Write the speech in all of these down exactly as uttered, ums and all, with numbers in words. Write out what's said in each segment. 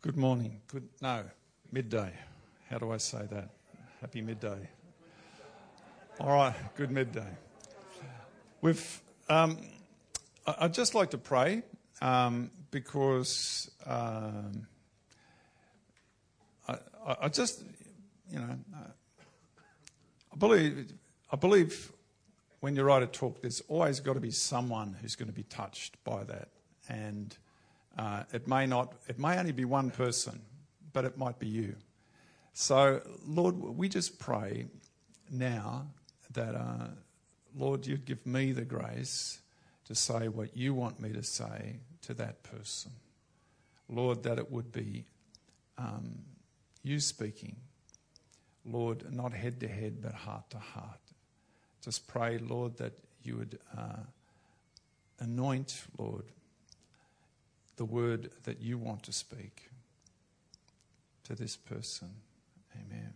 Good morning. Good no, midday. How do I say that? Happy midday. All right, good midday. We've. Um, I- I'd just like to pray um, because um, I, I, I just, you know, I believe. I believe when you write a talk, there's always got to be someone who's going to be touched by that, and uh, it may not. It may only be one person, but it might be you. So, Lord, we just pray now that, uh, Lord, you'd give me the grace to say what you want me to say to that person. Lord, that it would be um, you speaking. Lord, not head to head, but heart to heart. Just pray, Lord, that you would uh, anoint, Lord, the word that you want to speak to this person. Amen.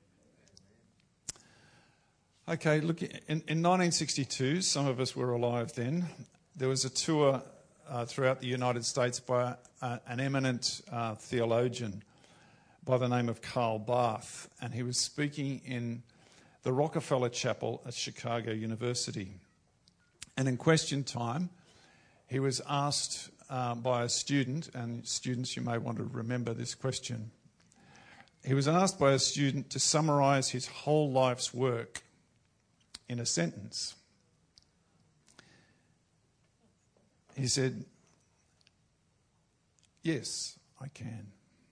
Okay, look, in, in nineteen sixty-two, some of us were alive then, there was a tour uh, throughout the United States by uh, an eminent uh, theologian by the name of Karl Barth, and he was speaking in the Rockefeller Chapel at Chicago University. And in question time, he was asked uh, by a student, and students, you may want to remember this question. He was asked by a student to summarize his whole life's work in a sentence. He said, "Yes, I can.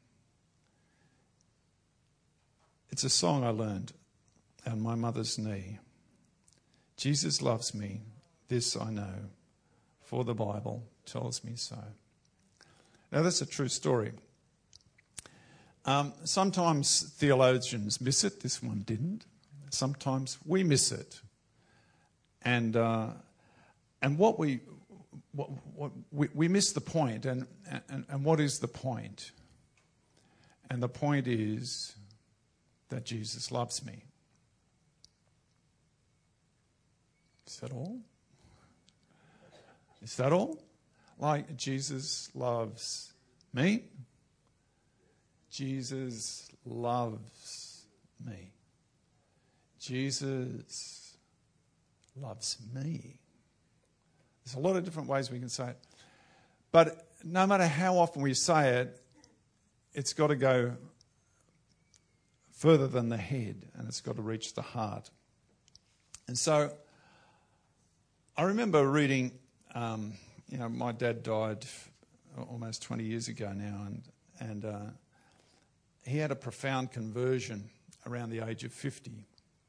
It's a song I learned on my mother's knee. Jesus loves me, this I know, for the Bible tells me so." Now that's a true story. Um, sometimes theologians miss it. This one didn't. Sometimes we miss it. And uh, and what we what, what we, we miss the point. And, and and what is the point? And the point is that Jesus loves me. Is that all? Is that all? Like Jesus loves me? Jesus loves me. Jesus loves me. There's a lot of different ways we can say it. But no matter how often we say it, it's got to go further than the head, and it's got to reach the heart. And so I remember reading, um, you know, my dad died almost twenty years ago now, and, and uh, he had a profound conversion around the age of fifty.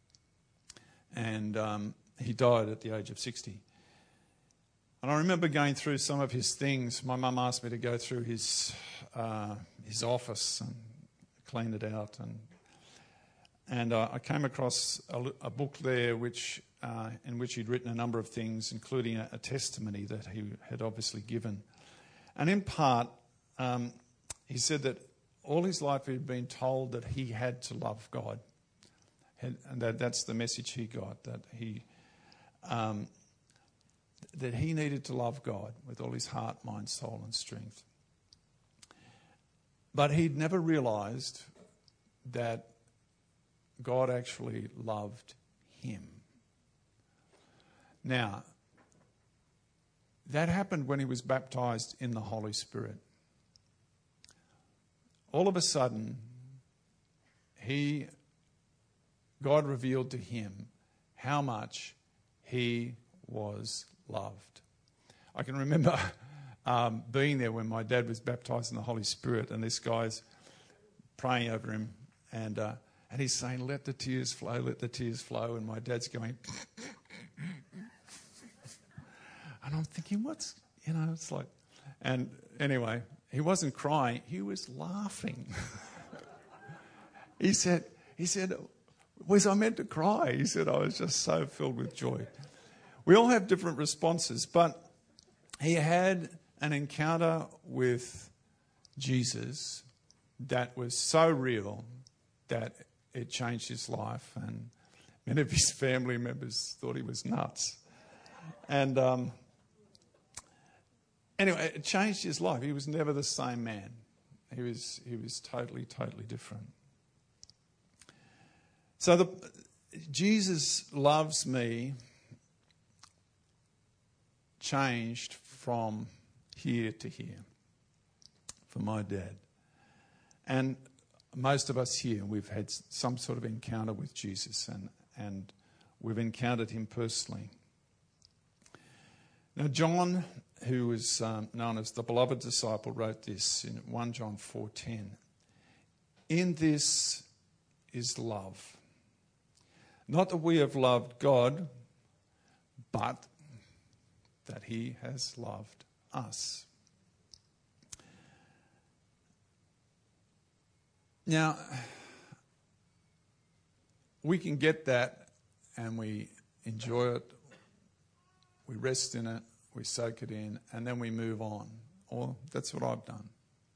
And um, he died at the age of sixty. And I remember going through some of his things. My mum asked me to go through his uh, his office and clean it out. And and uh, I came across a, a book there which uh, in which he'd written a number of things, including a, a testimony that he had obviously given. And in part, um, he said that all his life he had been told that he had to love God. And that that's the message he got, that he um, that he needed to love God with all his heart, mind, soul and strength. But he'd never realised that God actually loved him. Now, that happened when he was baptised in the Holy Spirit. All of a sudden, he... God revealed to him how much he was loved. I can remember um, being there when my dad was baptised in the Holy Spirit, and this guy's praying over him, and uh, and he's saying, "Let the tears flow, let the tears flow," and my dad's going, and I'm thinking, what's, you know, it's like, and anyway, he wasn't crying, he was laughing. he said, he said, "Was I meant to cry?" He said, "I was just so filled with joy." We all have different responses, but he had an encounter with Jesus that was so real that it changed his life, and many of his family members thought he was nuts. And um, anyway, it changed his life. He was never the same man. He was, he was totally, totally different. So the, Jesus loves me changed from here to here for my dad. And most of us here, we've had some sort of encounter with Jesus, and, and we've encountered him personally. Now, John, who was um, known as the beloved disciple, wrote this in First John four ten. In this is love. Not that we have loved God, but that he has loved us. Now, we can get that and we enjoy it, we rest in it, we soak it in, and then we move on. Or that's what I've done.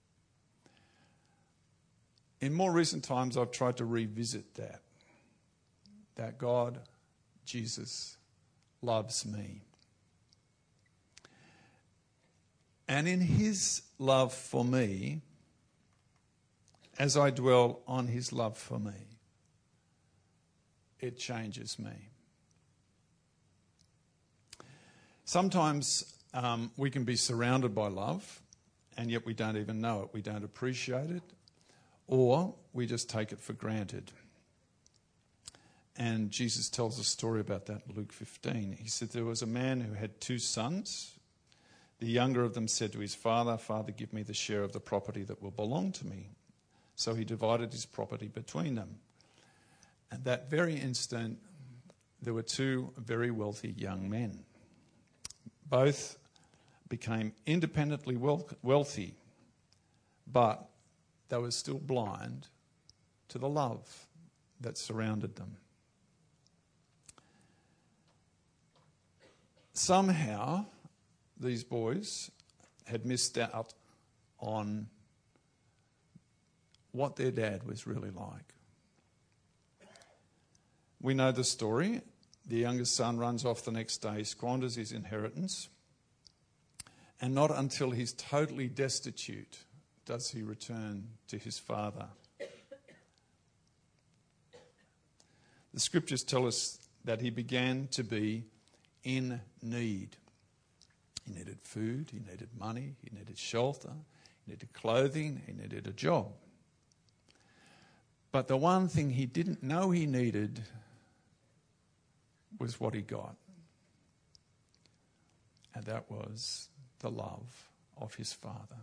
In more recent times, I've tried to revisit that. That God, Jesus, loves me. And in his love for me, as I dwell on his love for me, it changes me. Sometimes um, we can be surrounded by love, and yet we don't even know it. We don't appreciate it, or we just take it for granted. And Jesus tells a story about that in Luke fifteen. He said there was a man who had two sons. The younger of them said to his father, "Father, give me the share of the property that will belong to me." So he divided his property between them. At that very instant, there were two very wealthy young men. Both became independently wealthy, but they were still blind to the love that surrounded them. Somehow, these boys had missed out on what their dad was really like. We know the story. The youngest son runs off the next day, squanders his inheritance, and not until he's totally destitute does he return to his father. The scriptures tell us that he began to be in need. He needed food, he needed money, he needed shelter, he needed clothing, he needed a job. But the one thing he didn't know he needed was what he got. And that was the love of his father.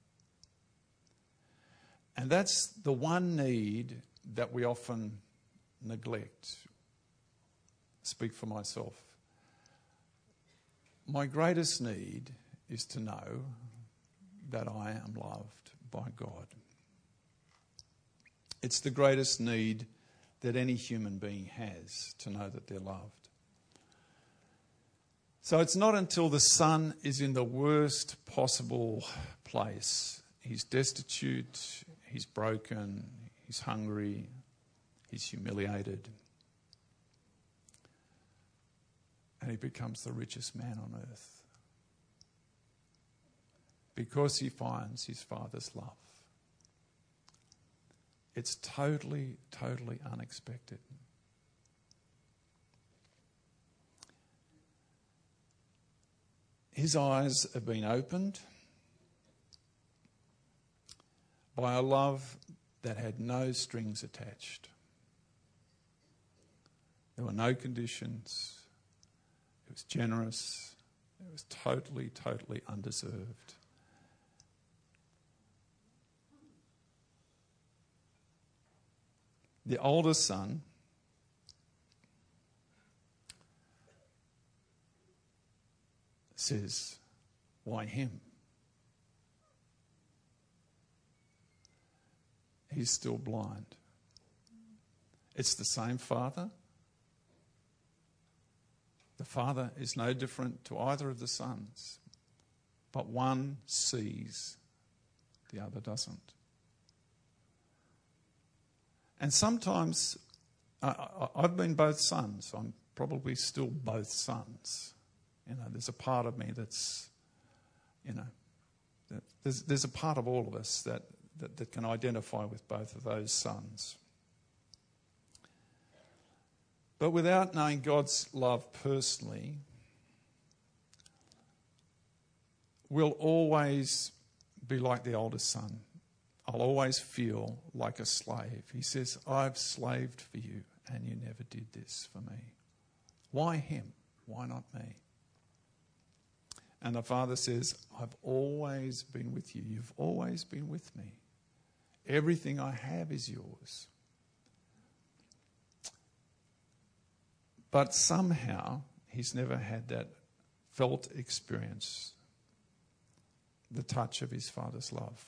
And that's the one need that we often neglect. Speak for myself. My greatest need is to know that I am loved by God. It's the greatest need that any human being has, to know that they're loved. So it's not until the son is in the worst possible place. He's destitute, he's broken, he's hungry, he's humiliated. And he becomes the richest man on earth. Because he finds his father's love. It's totally, totally unexpected. His eyes have been opened by a love that had no strings attached. There were no conditions. It was generous. It was totally, totally undeserved. The oldest son says, "Why him? He's still blind." It's the same father. The father is no different to either of the sons, but one sees, the other doesn't. And sometimes, I, I've been both sons. I'm probably still both sons. You know, there's a part of me that's, you know, that there's, there's a part of all of us that that, that can identify with both of those sons. But without knowing God's love personally, we'll always be like the oldest son. I'll always feel like a slave. He says, I've slaved for you and you never did this for me. Why him? Why not me? And the father says, I've always been with you. You've always been with me. Everything I have is yours. But somehow he's never had that felt experience, the touch of his father's love.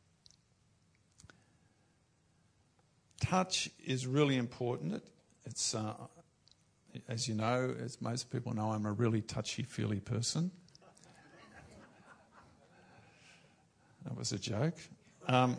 Touch is really important. It's, uh, as you know, as most people know, I'm a really touchy-feely person. That was a joke. Um,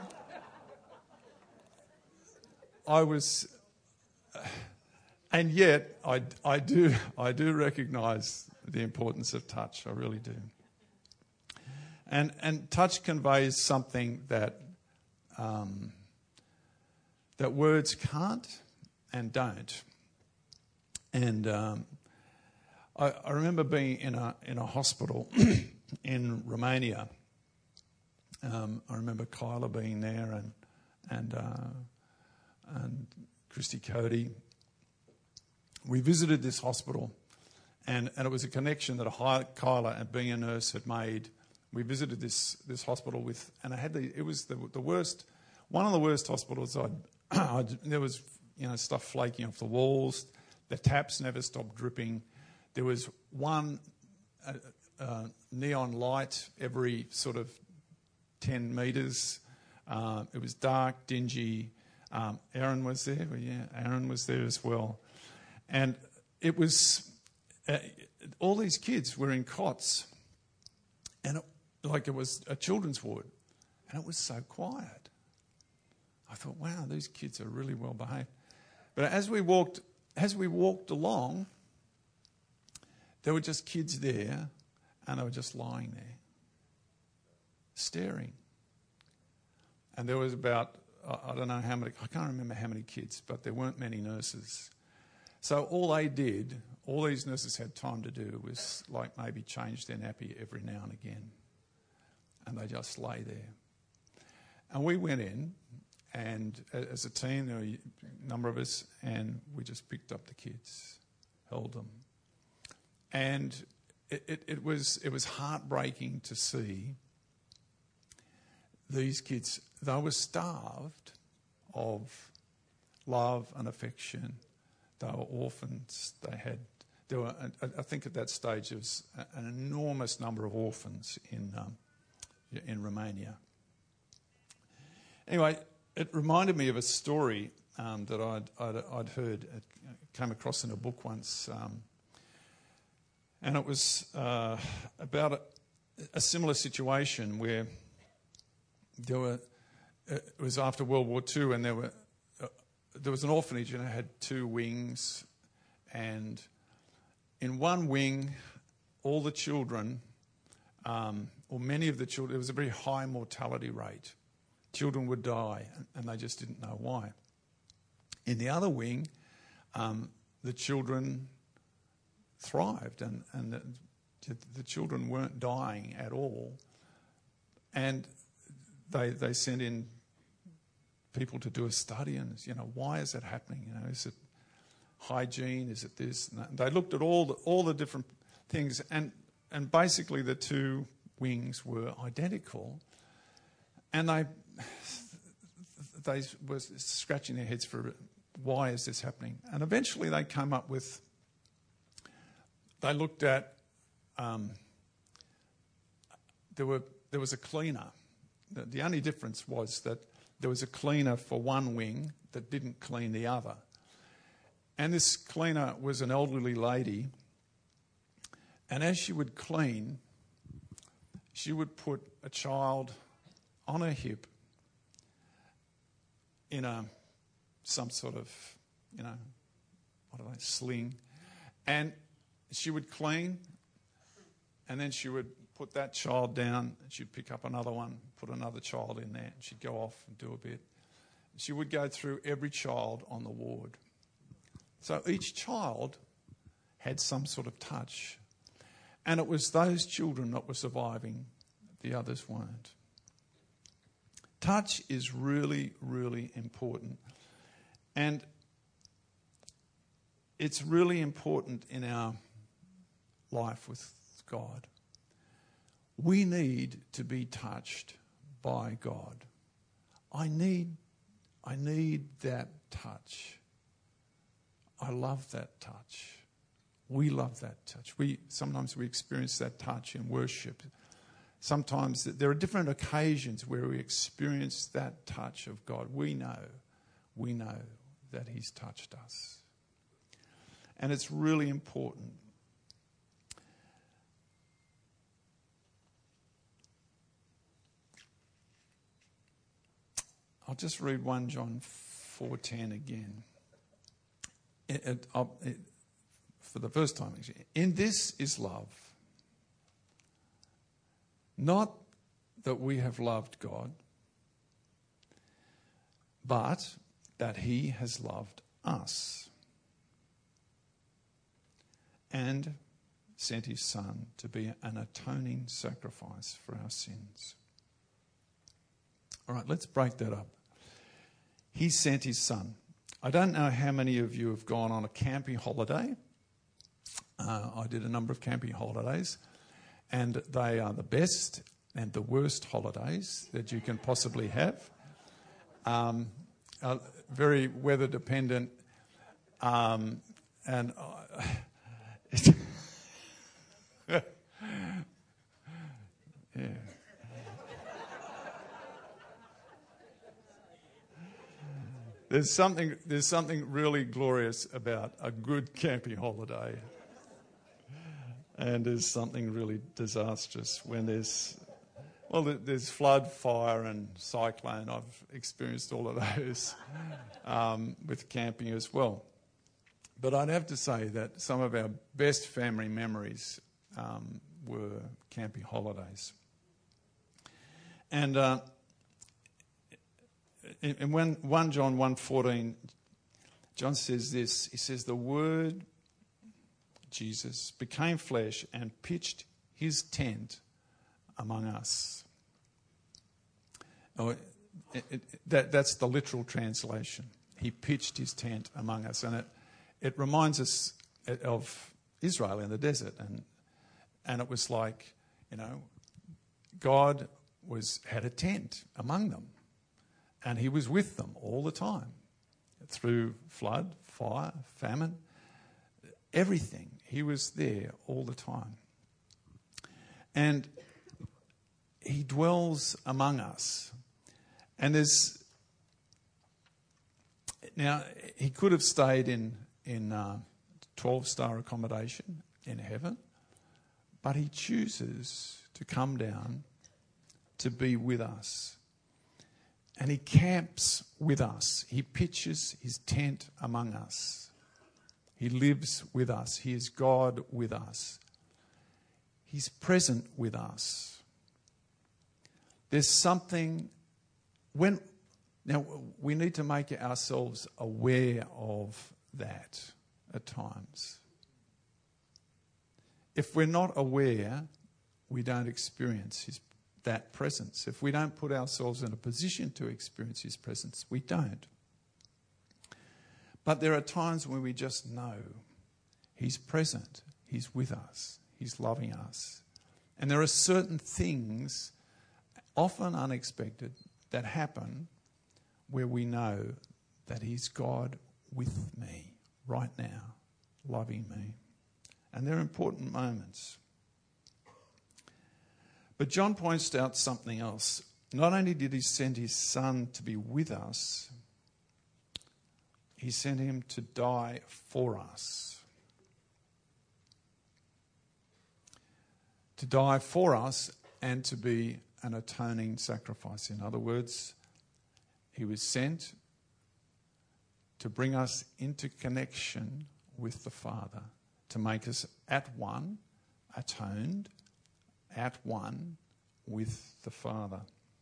I was, and yet I, I do I do recognise the importance of touch. I really do. And and touch conveys something that um, that words can't and don't. And um, I, I remember being in a in a hospital in Romania. Um, I remember Kyla being there and and uh, and Christy Cody. We visited this hospital, and, and it was a connection that a Kyla, and being a nurse, had made. We visited this this hospital with, and I had the it was the the worst, one of the worst hospitals I'd, I'd there was you know stuff flaking off the walls, the taps never stopped dripping, there was one uh, uh, neon light every sort of ten metres. Uh, it was dark, dingy. Um, Aaron was there. Well, yeah, Aaron was there as well. And it was, uh, all these kids were in cots, and it, like it was a children's ward, and it was so quiet. I thought, wow, these kids are really well behaved. But as we walked, as we walked along, there were just kids there, and they were just lying there, staring. And there was about, I don't know how many, I can't remember how many kids, but there weren't many nurses. So all they did, all these nurses had time to do was like maybe change their nappy every now and again. And they just lay there. And we went in, and as a team, there were a number of us, and we just picked up the kids, held them. And it, it, it was it was heartbreaking to see these kids. They were starved of love and affection. They were orphans. They had, there were, I think at that stage there was an enormous number of orphans in um, in Romania. Anyway, it reminded me of a story um, that I'd, I'd, I'd heard, it came across in a book once, um, and it was uh, about a, a similar situation where there were. It was after World War Two, and there were. There was an orphanage, and it had two wings, and in one wing, all the children, um, or many of the children, there was a very high mortality rate. Children would die, and they just didn't know why. In the other wing, um, the children thrived, and, and the, the children weren't dying at all, and they they sent in people to do a study, and you know, why is that happening? You know, is it hygiene? Is it this? And that? They looked at all the, all the different things, and and basically the two wings were identical, and they they were scratching their heads for why is this happening? And eventually they came up with. They looked at. Um, there were there was a cleaner. The, the only difference was that. There was a cleaner for one wing that didn't clean the other. And this cleaner was an elderly lady. And as she would clean, she would put a child on her hip in a some sort of, you know, what do they, sling. And she would clean, and then she would put that child down, and she'd pick up another one, put another child in there, and she'd go off and do a bit. She would go through every child on the ward. So each child had some sort of touch. And it was those children that were surviving, the others weren't. Touch is really, really important. And it's really important in our life with God. We need to be touched by God. I need, I need that touch. I love that touch. We love that touch. We sometimes we experience that touch in worship. Sometimes there are different occasions where we experience that touch of God. We know, we know that He's touched us. And it's really important. I'll just read First John four ten again. It, it, it, for the first time, actually. In this is love. Not that we have loved God, but that He has loved us and sent His Son to be an atoning sacrifice for our sins. All right, let's break that up. He sent His Son. I don't know how many of you have gone on a camping holiday. Uh, I did a number of camping holidays, and they are the best and the worst holidays that you can possibly have. Um, uh, very weather dependent, um, and uh, yeah. There's something, there's something really glorious about a good camping holiday. And there's something really disastrous when there's, well, there's flood, fire and cyclone. I've experienced all of those um, with camping as well. But I'd have to say that some of our best family memories um, were camping holidays. And uh, in First John one fourteen, John says this. He says, the Word, Jesus, became flesh and pitched His tent among us. Oh, it, it, that, that's the literal translation. He pitched His tent among us. And it, it reminds us of Israel in the desert. And, and it was like, you know, God was had a tent among them. And He was with them all the time, through flood, fire, famine, everything. He was there all the time. And He dwells among us. And there's, now, He could have stayed in, in uh, twelve-star accommodation in heaven, but He chooses to come down to be with us. And He camps with us. He pitches His tent among us. He lives with us. He is God with us. He's present with us. There's something, when, now we need to make ourselves aware of that at times. If we're not aware, we don't experience His that presence. If we don't put ourselves in a position to experience His presence, we don't. But there are times when we just know He's present, He's with us, He's loving us. And there are certain things, often unexpected, that happen where we know that He's God with me right now, loving me. And they're important moments. But John points out something else. Not only did He send His Son to be with us, He sent Him to die for us. To die for us and to be an atoning sacrifice. In other words, He was sent to bring us into connection with the Father, to make us at one, atoned, at one with the Father.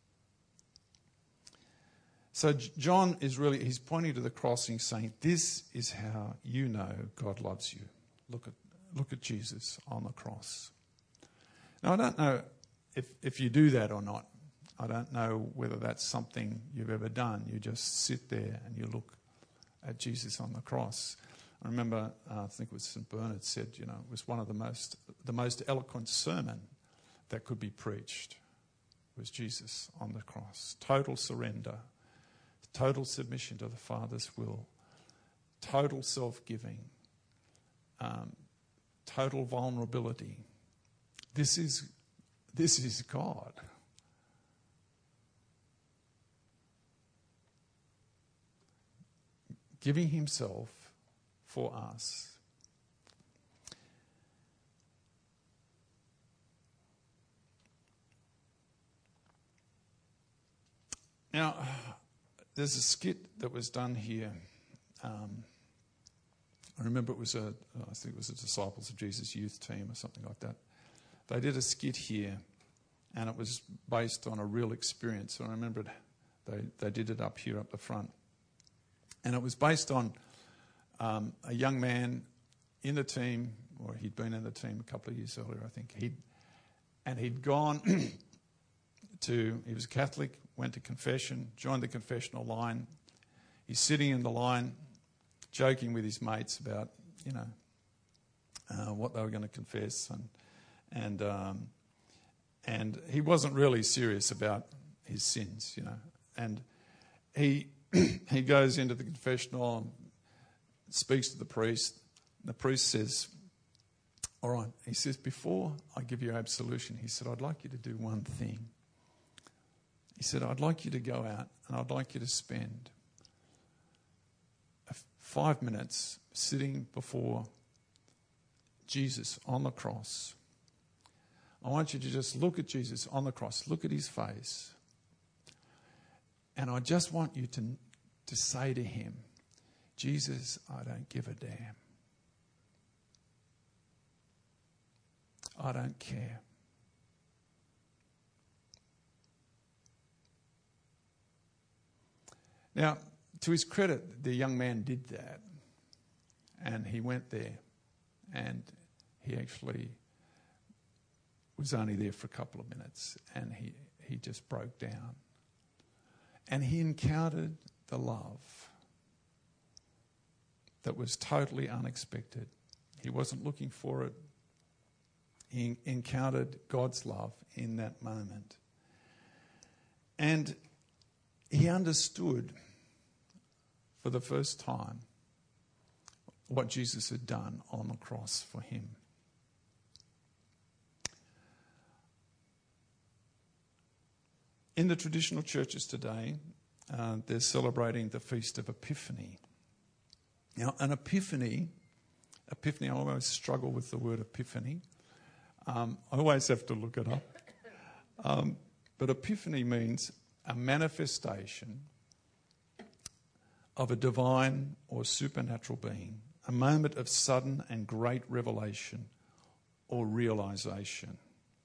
So John is really, he's pointing to the cross and saying, this is how you know God loves you. Look at look at Jesus on the cross. Now, I don't know if, if you do that or not. I don't know whether that's something you've ever done. You just sit there and you look at Jesus on the cross. I remember, uh, I think it was Saint Bernard said, you know, it was one of the most, the most eloquent sermon that could be preached was Jesus on the cross. Total surrender, total submission to the Father's will, total self-giving, um, total vulnerability. This is, this is God. Giving himself for us. Now, there's a skit that was done here. Um, I remember it was a, I think it was a Disciples of Jesus youth team or something like that. They did a skit here, and it was based on a real experience. And I remember it, they, they did it up here, up the front. And it was based on um, a young man in the team, or he'd been in the team a couple of years earlier, I think. He'd, and he'd gone to, he was a Catholic, went to confession, joined the confessional line. He's sitting in the line, joking with his mates about, you know, uh, what they were going to confess. And and um, and he wasn't really serious about his sins, you know. And he... he goes into the confessional and speaks to the priest. The priest says, all right, he says, before I give you absolution, he said, I'd like you to do one thing. He said, I'd like you to go out and I'd like you to spend five minutes sitting before Jesus on the cross. I want you to just look at Jesus on the cross, look at his face. And I just want you to, to say to him, Jesus, I don't give a damn. I don't care. Now, to his credit, the young man did that. And he went there. And he actually was only there for a couple of minutes. And he, he just broke down. And he encountered the love that was totally unexpected. He wasn't looking for it. He encountered God's love in that moment. And he understood for the first time what Jesus had done on the cross for him. In the traditional churches today, uh, they're celebrating the Feast of Epiphany. Now, an epiphany, epiphany, I always struggle with the word epiphany. Um, I always have to look it up. Um, but epiphany means a manifestation of a divine or supernatural being, a moment of sudden and great revelation or realization.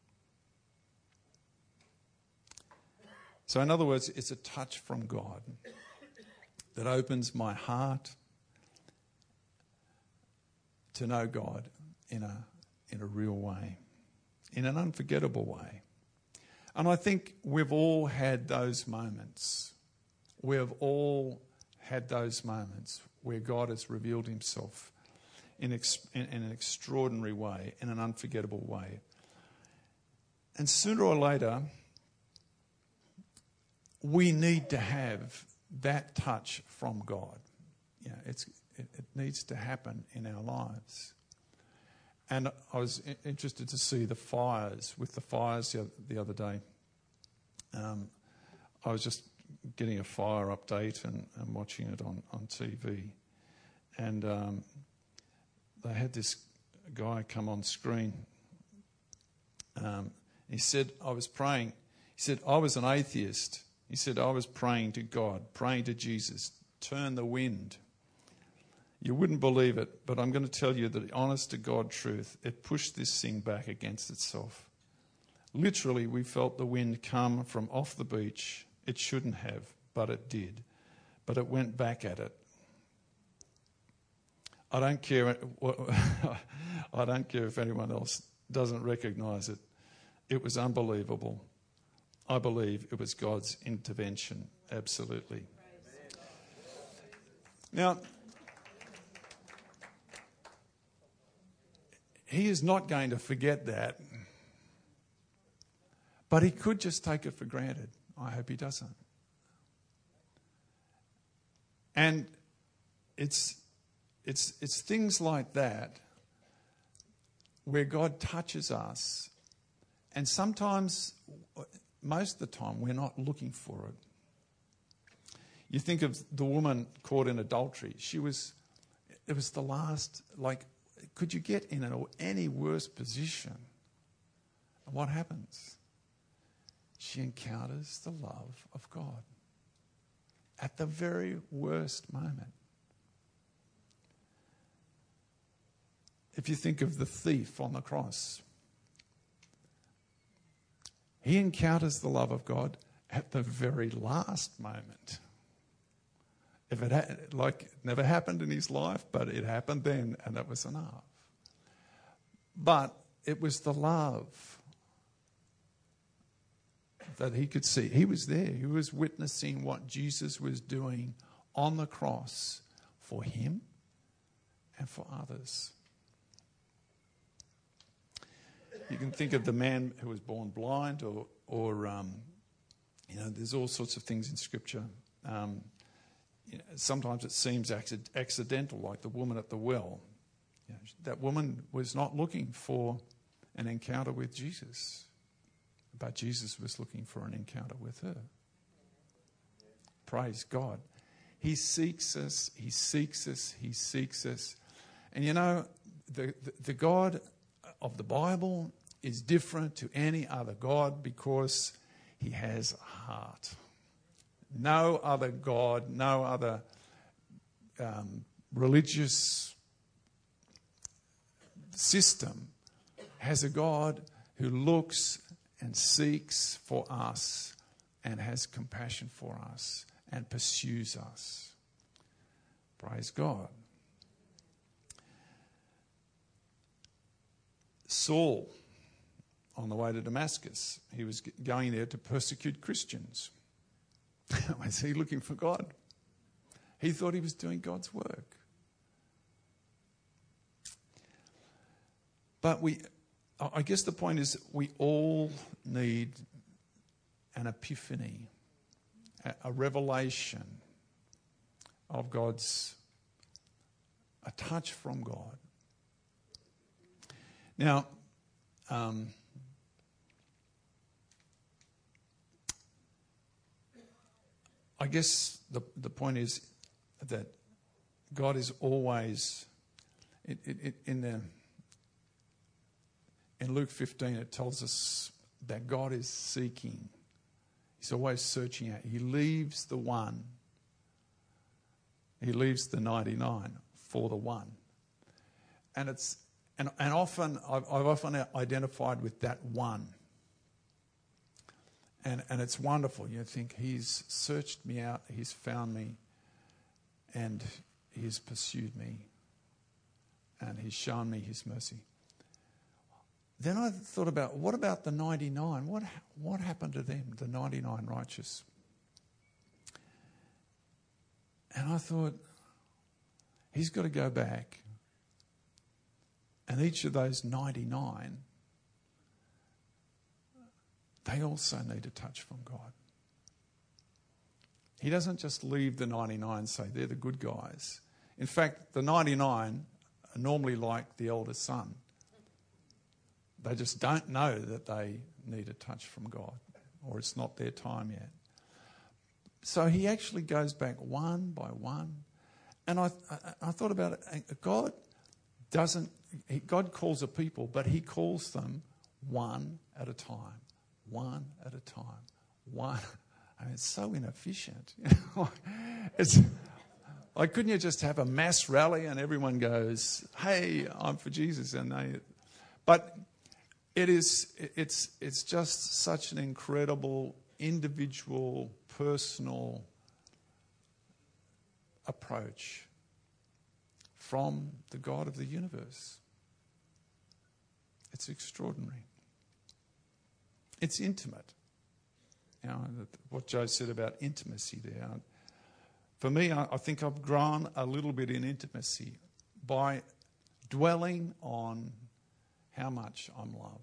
So in other words, it's a touch from God that opens my heart to know God in a in a real way, in an unforgettable way. And I think we've all had those moments. We've all had those moments where God has revealed himself in, ex- in, in an extraordinary way, in an unforgettable way. And sooner or later, we need to have that touch from God. You know, it's, it, it needs to happen in our lives. And I was interested to see the fires, with the fires the other, the other day. Um, I was just getting a fire update and, and watching it on, on T V. And um, they had this guy come on screen. Um, he said, I was praying. He said, I was an atheist. He said, I was praying to God, praying to Jesus, turn the wind. You wouldn't believe it, but I'm going to tell you the honest to God truth. It pushed this thing back against itself. Literally, we felt the wind come from off the beach. It shouldn't have, but it did. But it went back at it. I don't care. I don't care if anyone else doesn't recognise it. It was unbelievable. I believe it was God's intervention, absolutely. Now, he is not going to forget that, but he could just take it for granted. I hope he doesn't. And it's it's it's things like that where God touches us, and sometimes, most of the time, we're not looking for it. You think of the woman caught in adultery. She was, it was the last, like, could you get in an, any worse position? And what happens? She encounters the love of God at the very worst moment. If you think of the thief on the cross, he encounters the love of God at the very last moment. If it had, like, it never happened in his life, but it happened then, and that was enough. But it was the love that he could see. He was there. He was witnessing what Jesus was doing on the cross for him and for others. You can think of the man who was born blind, or, or um, you know, there's all sorts of things in Scripture. Um, you know, sometimes it seems acc- accidental, like the woman at the well. You know, that woman was not looking for an encounter with Jesus, but Jesus was looking for an encounter with her. Praise God. He seeks us, he seeks us, he seeks us. And you know, the, the, the God of the Bible is different to any other God because he has a heart. No other God, no other um, religious system has a God who looks and seeks for us and has compassion for us and pursues us. Praise God. Saul, on the way to Damascus, he was going there to persecute Christians. Was he looking for God? He thought he was doing God's work. But we, I guess the point is we all need an epiphany, a, a revelation of God's, a touch from God. Now, um, I guess the the point is that God is always, it, it, it, in the in Luke fifteen it tells us that God is seeking. He's always searching out. He leaves the one. He leaves the ninety-nine for the one. And it's And, and often, I've, I've often identified with that one. And, and it's wonderful. You think, he's searched me out, he's found me, and he's pursued me, and he's shown me his mercy. Then I thought about, what about the ninety-nine? What, what happened to them, the ninety-nine righteous? And I thought, he's got to go back. And each of those ninety-nine, they also need a touch from God. He doesn't just leave the ninety-nine and say, they're the good guys. In fact, the ninety-nine are normally like the eldest son. They just don't know that they need a touch from God, or it's not their time yet. So he actually goes back one by one. And I, I, I thought about it. God doesn't, God calls a people, but he calls them one at a time. One at a time. One. I mean, it's so inefficient. It's like, couldn't you just have a mass rally and everyone goes, hey, I'm for Jesus? And they, but it is, it's, it's just such an incredible, individual, personal approach from the God of the universe. It's extraordinary. It's intimate. You know, what Joe said about intimacy there. For me, I, I think I've grown a little bit in intimacy by dwelling on how much I'm loved.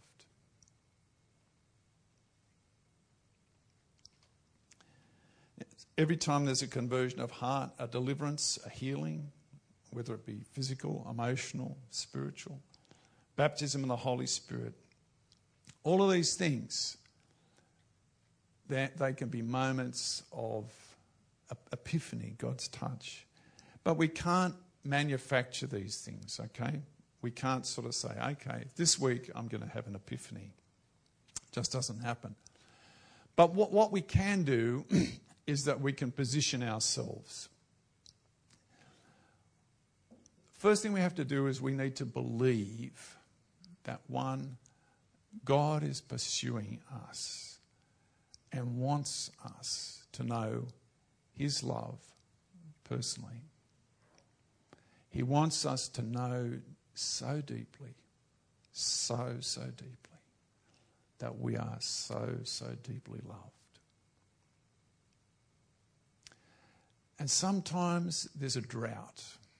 Every time there's a conversion of heart, a deliverance, a healing, whether it be physical, emotional, spiritual, baptism in the Holy Spirit, all of these things, they, they can be moments of epiphany, God's touch. But we can't manufacture these things, okay? We can't sort of say, okay, this week I'm going to have an epiphany. It just doesn't happen. But what, what we can do is that we can position ourselves. First thing we have to do is we need to believe that, one, God is pursuing us and wants us to know His love personally. He wants us to know so deeply, so, so deeply, that we are so, so deeply loved. And sometimes there's a drought.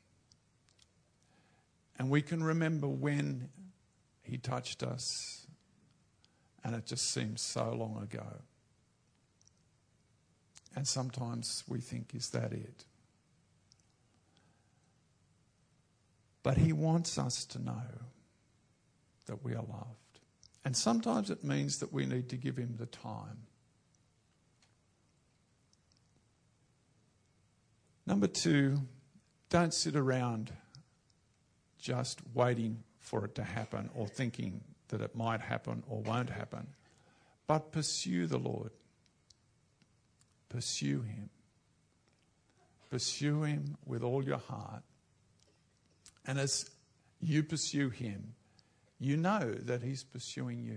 And we can remember when He touched us, and it just seems so long ago. And sometimes we think, is that it? But He wants us to know that we are loved. And sometimes it means that we need to give Him the time. Number two, don't sit around just waiting for it to happen or thinking that it might happen or won't happen. But pursue the Lord. Pursue Him. Pursue Him with all your heart. And as you pursue Him, you know that He's pursuing you.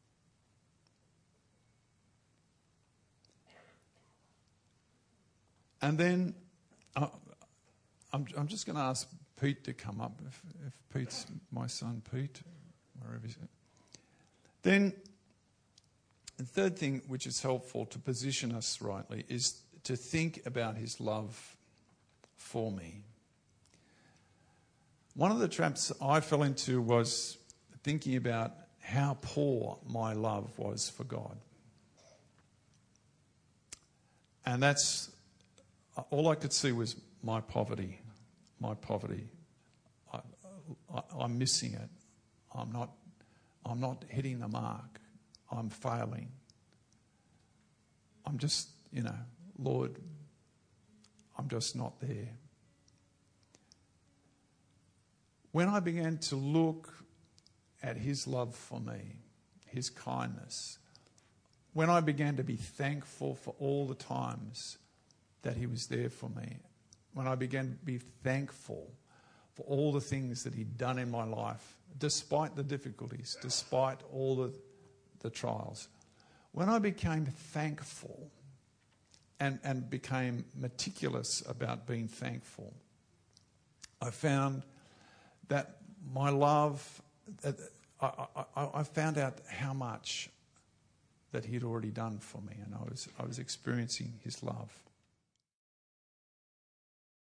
And then uh, I'm, I'm just going to ask Pete to come up, if, if Pete's my son Pete, wherever he's at. Then the third thing which is helpful to position us rightly is to think about His love for me. One of the traps I fell into was thinking about how poor my love was for God. And that's, all I could see was my poverty. My poverty. I, I, I'm missing it. I'm not, I'm not hitting the mark. I'm failing. I'm just, you know, Lord, I'm just not there. When I began to look at His love for me, His kindness, when I began to be thankful for all the times that He was there for me, when I began to be thankful for all the things that He'd done in my life, despite the difficulties, despite all the, the trials, when I became thankful and, and became meticulous about being thankful, I found that my love, I, I, I found out how much that He'd already done for me, and I was I was experiencing His love.